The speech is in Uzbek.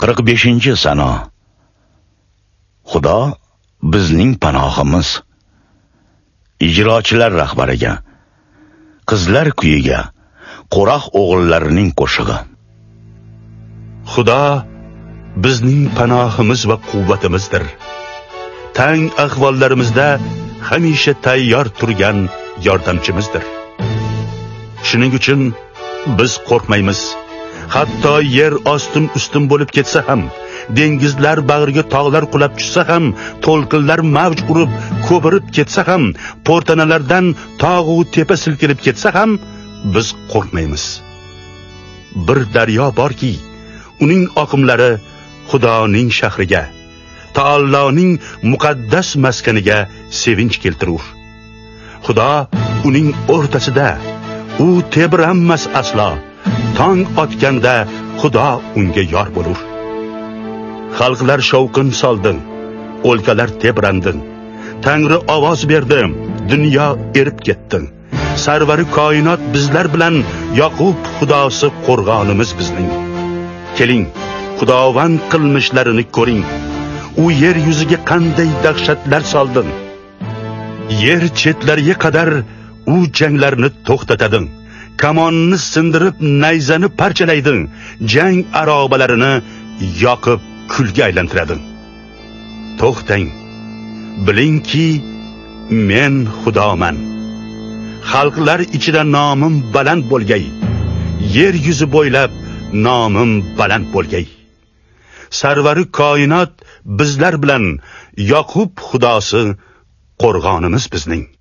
45-sano. Xudo bizning panohimiz. Ijrochilar rahbariga, qizlar kuyiga, Qo'raq o'g'illarining qo'shig'i. Xudo bizning panohimiz va quvvatimizdir. Tang ahvollarimizda hamisha tayyor turgan yordamchimizdir. Shuning uchun biz qo'rqmaymiz. Hatto yer ostin-ustin bo'lib ketsa ham, dengizlar bag'riga tog'lar qulab tushsa ham, to'lqinlar mavj urib, ko'pirib ketsa ham, po'rtanalardan tog' va tepa silkinib ketsa ham, biz qo'rqmaymiz. Bir daryo borki, uning oqimlari Xudoning shahriga, Taoloning muqaddas maskaniga sevinch keltirur. Xudo uning o'rtasida, u tebranmas aslo. Tong otganda Xudo unga yor bo'lur. Xalqlar shovqin soldi, o'lkalar tebrandi. Tangri ovoz berdi, dunyo erib ketdi. Sarvari koinot bizlar bilan, Yoqub Xudosi qo'rg'onimiz bizning. Keling, Xudovand qilmishlarini ko'ring. U yer yuziga qanday dahshatlar soldi. Yer chetlariga qadar u janglarni to'xtatadi. Kamonni sindirib, nayzani parchalaydi. Jang arobalarini yoqib kulga aylantiradi. To'xtang. Bilingki, men Xudoman. Xalqlar ichida nomim baland bo'lgay. Yer yuzi bo'ylab nomim baland bo'lgay. Sarvari koinot bizlar bilan, Yoqub Xudosi qo'rg'onimiz bizning.